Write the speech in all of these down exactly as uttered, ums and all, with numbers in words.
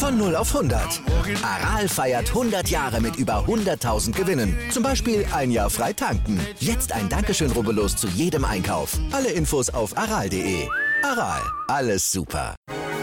Von null auf hundert. Aral feiert hundert Jahre mit über hunderttausend Gewinnen. Zum Beispiel ein Jahr frei tanken. Jetzt ein Dankeschön, rubbellos zu jedem Einkauf. Alle Infos auf aral punkt de. Aral, alles super.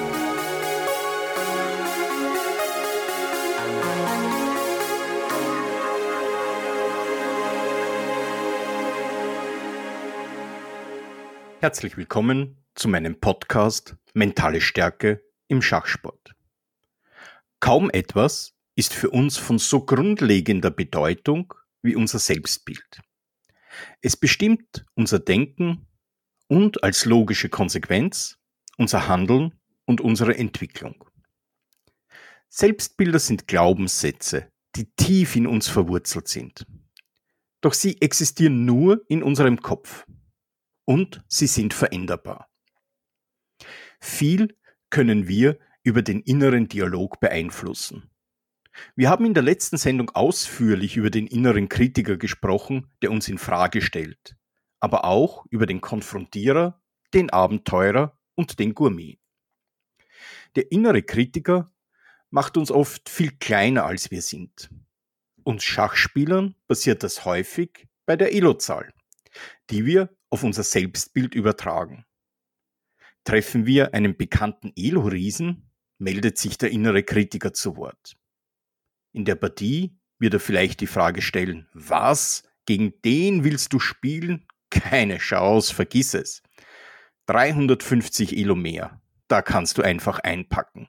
Herzlich willkommen zu meinem Podcast Mentale Stärke im Schachsport. Kaum etwas ist für uns von so grundlegender Bedeutung wie unser Selbstbild. Es bestimmt unser Denken und als logische Konsequenz unser Handeln und unsere Entwicklung. Selbstbilder sind Glaubenssätze, die tief in uns verwurzelt sind. Doch sie existieren nur in unserem Kopf. Und sie sind veränderbar. Viel können wir über den inneren Dialog beeinflussen. Wir haben in der letzten Sendung ausführlich über den inneren Kritiker gesprochen, der uns in Frage stellt, aber auch über den Konfrontierer, den Abenteurer und den Gourmet. Der innere Kritiker macht uns oft viel kleiner, als wir sind. Uns Schachspielern passiert das häufig bei der Elo-Zahl, die wir auf unser Selbstbild übertragen. Treffen wir einen bekannten Elo-Riesen, meldet sich der innere Kritiker zu Wort. In der Partie wird er vielleicht die Frage stellen: Was? Gegen den willst du spielen? Keine Chance, vergiss es. dreihundertfünfzig Elo mehr, da kannst du einfach einpacken.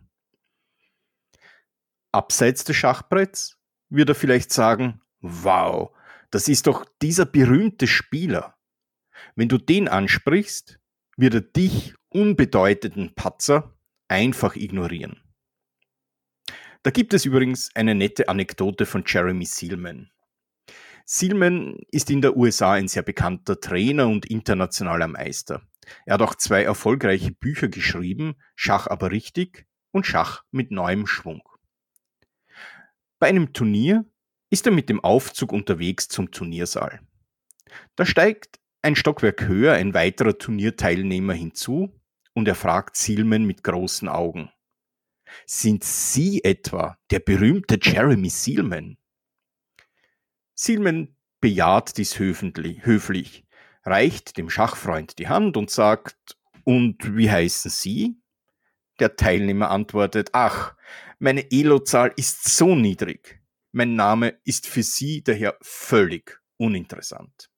Abseits des Schachbretts wird er vielleicht sagen: Wow, das ist doch dieser berühmte Spieler. Wenn du den ansprichst, wird er dich, unbedeutenden Patzer, einfach ignorieren. Da gibt es übrigens eine nette Anekdote von Jeremy Seelman. Seelman ist in der U S A ein sehr bekannter Trainer und internationaler Meister. Er hat auch zwei erfolgreiche Bücher geschrieben, Schach aber richtig und Schach mit neuem Schwung. Bei einem Turnier ist er mit dem Aufzug unterwegs zum Turniersaal. Da steigt ein Stockwerk höher ein weiterer Turnierteilnehmer hinzu und er fragt Seelman mit großen Augen: Sind Sie etwa der berühmte Jeremy Seelman? Seelman bejaht dies höflich, reicht dem Schachfreund die Hand und sagt: Und wie heißen Sie? Der Teilnehmer antwortet: Ach, meine Elo-Zahl ist so niedrig. Mein Name ist für Sie daher völlig uninteressant.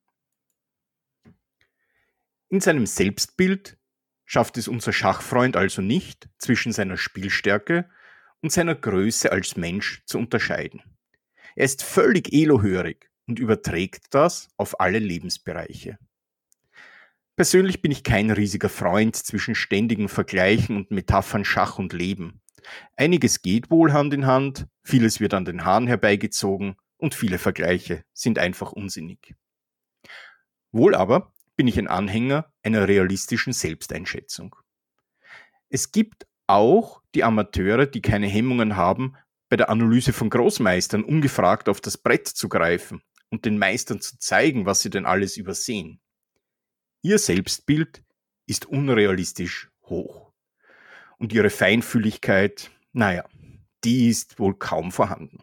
In seinem Selbstbild schafft es unser Schachfreund also nicht, zwischen seiner Spielstärke und seiner Größe als Mensch zu unterscheiden. Er ist völlig elohörig und überträgt das auf alle Lebensbereiche. Persönlich bin ich kein riesiger Freund zwischen ständigen Vergleichen und Metaphern Schach und Leben. Einiges geht wohl Hand in Hand, vieles wird an den Haaren herbeigezogen und viele Vergleiche sind einfach unsinnig. Wohl aber bin ich ein Anhänger einer realistischen Selbsteinschätzung. Es gibt auch die Amateure, die keine Hemmungen haben, bei der Analyse von Großmeistern ungefragt auf das Brett zu greifen und den Meistern zu zeigen, was sie denn alles übersehen. Ihr Selbstbild ist unrealistisch hoch. Und ihre Feinfühligkeit, naja, die ist wohl kaum vorhanden.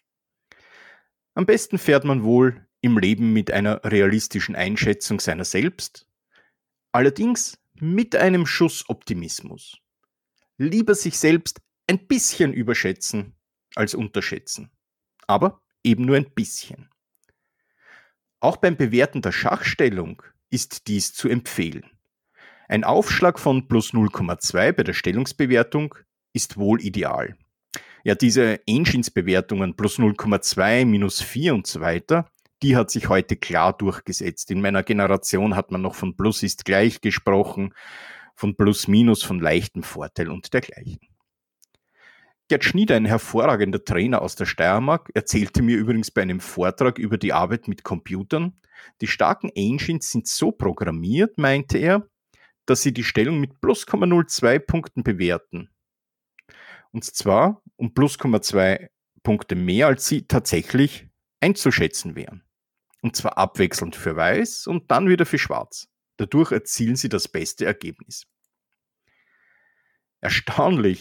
Am besten fährt man wohl im Leben mit einer realistischen Einschätzung seiner selbst, allerdings mit einem Schuss Optimismus. Lieber sich selbst ein bisschen überschätzen als unterschätzen, aber eben nur ein bisschen. Auch beim Bewerten der Schachstellung ist dies zu empfehlen. Ein Aufschlag von plus null Komma zwei bei der Stellungsbewertung ist wohl ideal. Ja, diese Engines-Bewertungen plus null Komma zwei, minus vier und so weiter, die hat sich heute klar durchgesetzt. In meiner Generation hat man noch von Plus ist gleich gesprochen, von Plus Minus, von leichtem Vorteil und dergleichen. Gerd Schnieder, ein hervorragender Trainer aus der Steiermark, erzählte mir übrigens bei einem Vortrag über die Arbeit mit Computern, die starken Engines sind so programmiert, meinte er, dass sie die Stellung mit plus null Komma zwei Punkten bewerten. Und zwar um plus null Komma zwei Punkte mehr, als sie tatsächlich einzuschätzen wären. Und zwar abwechselnd für Weiß und dann wieder für Schwarz. Dadurch erzielen sie das beste Ergebnis. Erstaunlich,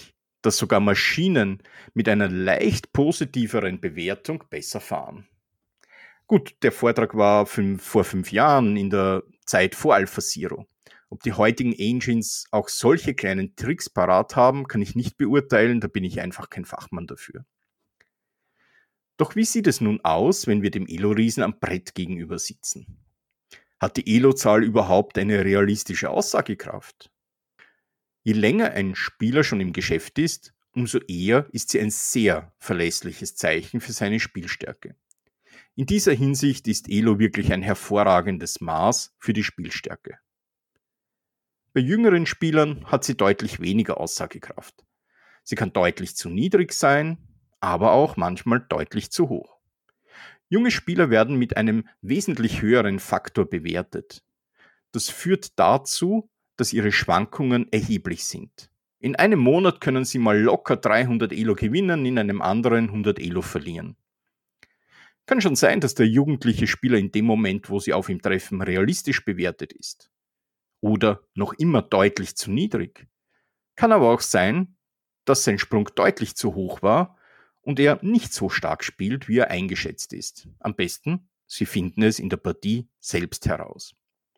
dass sogar Maschinen mit einer leicht positiveren Bewertung besser fahren. Gut, der Vortrag war fünf, vor fünf Jahren in der Zeit vor AlphaZero. Ob die heutigen Engines auch solche kleinen Tricks parat haben, kann ich nicht beurteilen, da bin ich einfach kein Fachmann dafür. Doch wie sieht es nun aus, wenn wir dem Elo-Riesen am Brett gegenüber sitzen? Hat die Elo-Zahl überhaupt eine realistische Aussagekraft? Je länger ein Spieler schon im Geschäft ist, umso eher ist sie ein sehr verlässliches Zeichen für seine Spielstärke. In dieser Hinsicht ist Elo wirklich ein hervorragendes Maß für die Spielstärke. Bei jüngeren Spielern hat sie deutlich weniger Aussagekraft. Sie kann deutlich zu niedrig sein, aber auch manchmal deutlich zu hoch. Junge Spieler werden mit einem wesentlich höheren Faktor bewertet. Das führt dazu, dass ihre Schwankungen erheblich sind. In einem Monat können sie mal locker dreihundert Elo gewinnen, in einem anderen hundert Elo verlieren. Kann schon sein, dass der jugendliche Spieler in dem Moment, wo sie auf ihm treffen, realistisch bewertet ist. Oder noch immer deutlich zu niedrig. Kann aber auch sein, dass sein Sprung deutlich zu hoch war und er nicht so stark spielt, wie er eingeschätzt ist. Am besten, Sie finden es in der Partie selbst heraus.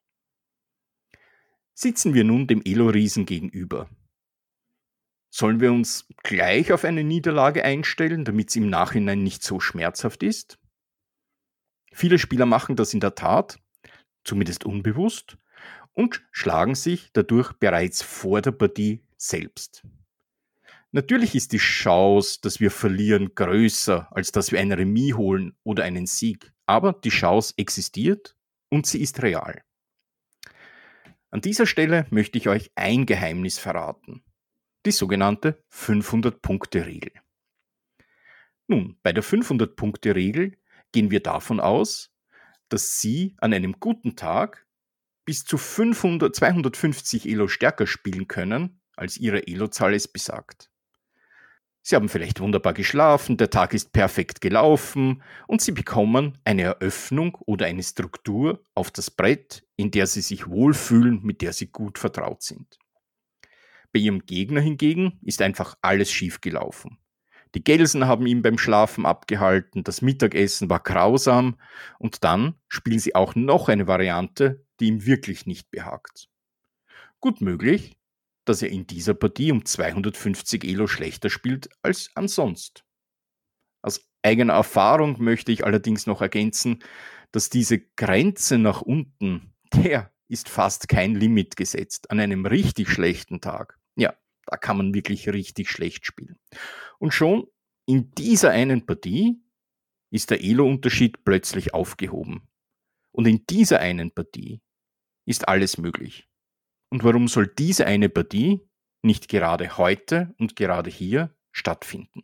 Sitzen wir nun dem Elo-Riesen gegenüber. Sollen wir uns gleich auf eine Niederlage einstellen, damit es im Nachhinein nicht so schmerzhaft ist? Viele Spieler machen das in der Tat, zumindest unbewusst, und schlagen sich dadurch bereits vor der Partie selbst. Natürlich ist die Chance, dass wir verlieren, größer, als dass wir ein Remis holen oder einen Sieg, aber die Chance existiert und sie ist real. An dieser Stelle möchte ich euch ein Geheimnis verraten. Die sogenannte fünfhundert-Punkte-Regel. Nun, bei der fünfhundert-Punkte-Regel gehen wir davon aus, dass Sie an einem guten Tag bis zu fünfhundert, zweihundertfünfzig Elo stärker spielen können, als Ihre Elo-Zahl es besagt. Sie haben vielleicht wunderbar geschlafen, der Tag ist perfekt gelaufen und Sie bekommen eine Eröffnung oder eine Struktur auf das Brett, in der Sie sich wohlfühlen, mit der Sie gut vertraut sind. Bei Ihrem Gegner hingegen ist einfach alles schief gelaufen. Die Gelsen haben ihn beim Schlafen abgehalten, das Mittagessen war grausam und dann spielen Sie auch noch eine Variante, die ihm wirklich nicht behagt. Gut möglich, dass er in dieser Partie um zweihundertfünfzig Elo schlechter spielt als ansonsten. Aus eigener Erfahrung möchte ich allerdings noch ergänzen, dass diese Grenze nach unten, der ist fast kein Limit gesetzt. An einem richtig schlechten Tag, ja, da kann man wirklich richtig schlecht spielen. Und schon in dieser einen Partie ist der Elo-Unterschied plötzlich aufgehoben. Und in dieser einen Partie ist alles möglich. Und warum soll diese eine Partie nicht gerade heute und gerade hier stattfinden?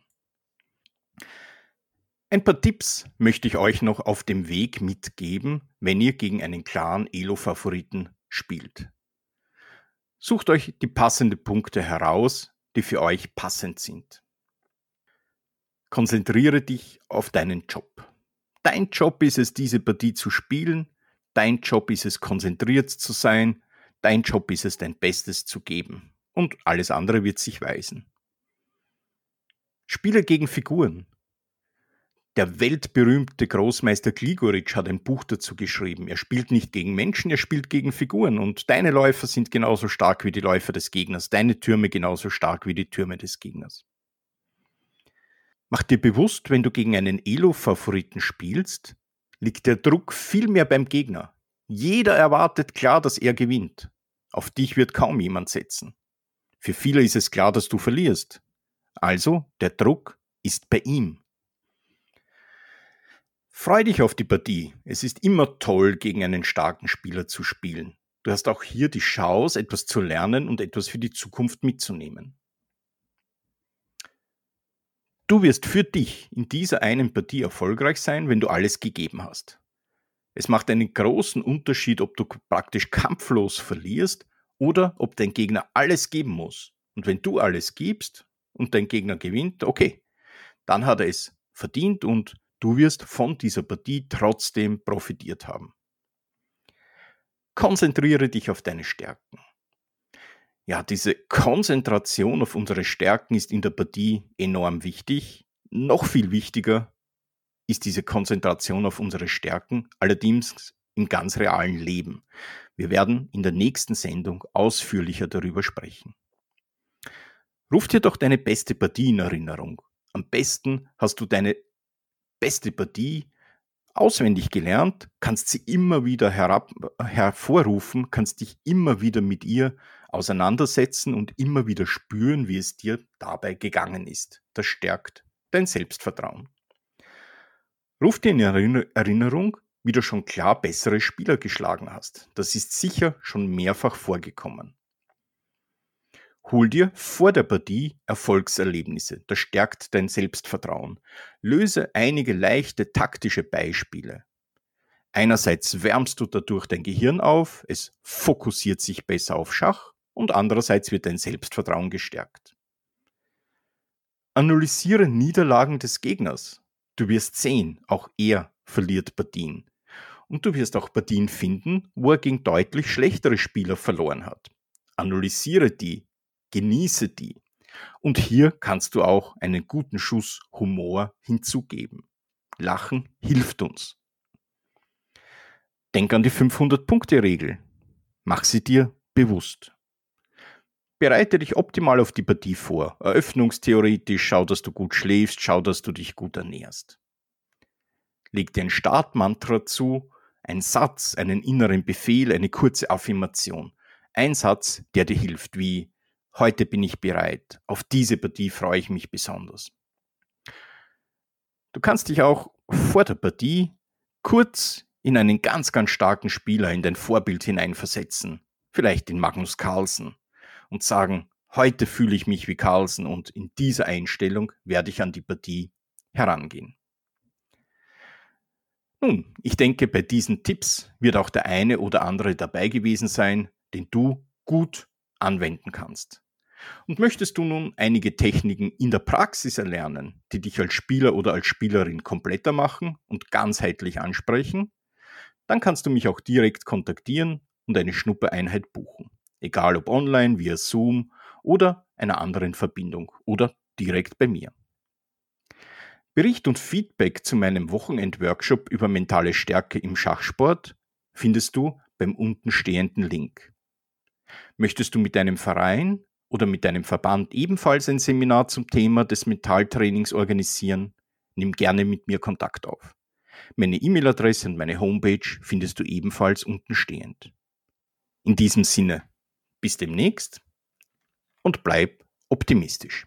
Ein paar Tipps möchte ich euch noch auf dem Weg mitgeben, wenn ihr gegen einen klaren Elo-Favoriten spielt. Sucht euch die passenden Punkte heraus, die für euch passend sind. Konzentriere dich auf deinen Job. Dein Job ist es, diese Partie zu spielen. Dein Job ist es, konzentriert zu sein. Dein Job ist es, dein Bestes zu geben. Und alles andere wird sich weisen. Spiele gegen Figuren. Der weltberühmte Großmeister Gligoric hat ein Buch dazu geschrieben. Er spielt nicht gegen Menschen, er spielt gegen Figuren. Und deine Läufer sind genauso stark wie die Läufer des Gegners. Deine Türme genauso stark wie die Türme des Gegners. Mach dir bewusst, wenn du gegen einen Elo-Favoriten spielst, liegt der Druck viel mehr beim Gegner. Jeder erwartet klar, dass er gewinnt. Auf dich wird kaum jemand setzen. Für viele ist es klar, dass du verlierst. Also, der Druck ist bei ihm. Freu dich auf die Partie. Es ist immer toll, gegen einen starken Spieler zu spielen. Du hast auch hier die Chance, etwas zu lernen und etwas für die Zukunft mitzunehmen. Du wirst für dich in dieser einen Partie erfolgreich sein, wenn du alles gegeben hast. Es macht einen großen Unterschied, ob du praktisch kampflos verlierst oder ob dein Gegner alles geben muss. Und wenn du alles gibst und dein Gegner gewinnt, okay, dann hat er es verdient und du wirst von dieser Partie trotzdem profitiert haben. Konzentriere dich auf deine Stärken. Ja, diese Konzentration auf unsere Stärken ist in der Partie enorm wichtig. Noch viel wichtiger ist diese Konzentration auf unsere Stärken, allerdings im ganz realen Leben. Wir werden in der nächsten Sendung ausführlicher darüber sprechen. Ruf dir doch deine beste Partie in Erinnerung. Am besten hast du deine beste Partie auswendig gelernt, kannst sie immer wieder herab, hervorrufen, kannst dich immer wieder mit ihr auseinandersetzen und immer wieder spüren, wie es dir dabei gegangen ist. Das stärkt dein Selbstvertrauen. Ruf dir in Erinnerung, wie du schon klar bessere Spieler geschlagen hast. Das ist sicher schon mehrfach vorgekommen. Hol dir vor der Partie Erfolgserlebnisse. Das stärkt dein Selbstvertrauen. Löse einige leichte taktische Beispiele. Einerseits wärmst du dadurch dein Gehirn auf, es fokussiert sich besser auf Schach und andererseits wird dein Selbstvertrauen gestärkt. Analysiere Niederlagen des Gegners. Du wirst sehen, auch er verliert Partien. Und du wirst auch Partien finden, wo er gegen deutlich schlechtere Spieler verloren hat. Analysiere die. Genieße die. Und hier kannst du auch einen guten Schuss Humor hinzugeben. Lachen hilft uns. Denk an die fünfhundert-Punkte-Regel. Mach sie dir bewusst. Bereite dich optimal auf die Partie vor. Eröffnungstheoretisch, schau, dass du gut schläfst, schau, dass du dich gut ernährst. Leg dir ein Startmantra zu, einen Satz, einen inneren Befehl, eine kurze Affirmation. Ein Satz, der dir hilft, wie heute bin ich bereit. Auf diese Partie freue ich mich besonders. Du kannst dich auch vor der Partie kurz in einen ganz, ganz starken Spieler, in dein Vorbild hineinversetzen. Vielleicht in Magnus Carlsen. Und sagen, heute fühle ich mich wie Carlsen und in dieser Einstellung werde ich an die Partie herangehen. Nun, ich denke, bei diesen Tipps wird auch der eine oder andere dabei gewesen sein, den du gut anwenden kannst. Und möchtest du nun einige Techniken in der Praxis erlernen, die dich als Spieler oder als Spielerin kompletter machen und ganzheitlich ansprechen, dann kannst du mich auch direkt kontaktieren und eine Schnuppereinheit buchen. Egal ob online, via Zoom oder einer anderen Verbindung oder direkt bei mir. Bericht und Feedback zu meinem Wochenend-Workshop über mentale Stärke im Schachsport findest du beim untenstehenden Link. Möchtest du mit deinem Verein oder mit deinem Verband ebenfalls ein Seminar zum Thema des Mentaltrainings organisieren? Nimm gerne mit mir Kontakt auf. Meine E-Mail-Adresse und meine Homepage findest du ebenfalls untenstehend. In diesem Sinne, bis demnächst und bleib optimistisch.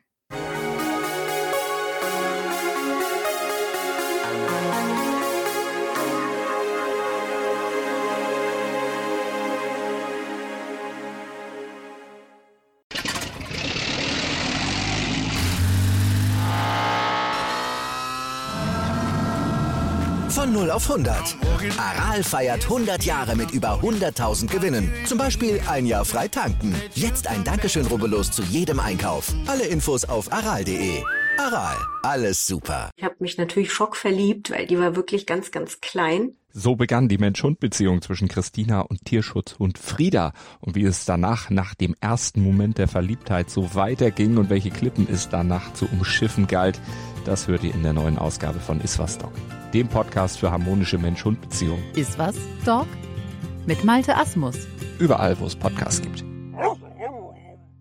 Von null auf hundert. Aral feiert hundert Jahre mit über hunderttausend Gewinnen. Zum Beispiel ein Jahr frei tanken. Jetzt ein Dankeschön, rubbellos zu jedem Einkauf. Alle Infos auf aral punkt de. Aral, alles super. Ich habe mich natürlich schockverliebt, weil die war wirklich ganz, ganz klein. So begann die Mensch-Hund-Beziehung zwischen Christina und Tierschutzhund Frieda. Und wie es danach, nach dem ersten Moment der Verliebtheit, so weiterging und welche Klippen es danach zu umschiffen galt, das hört ihr in der neuen Ausgabe von Iswas Dog, dem Podcast für harmonische Mensch-Hund-Beziehungen. Iswas Dog mit Malte Asmus. Überall, wo es Podcasts gibt.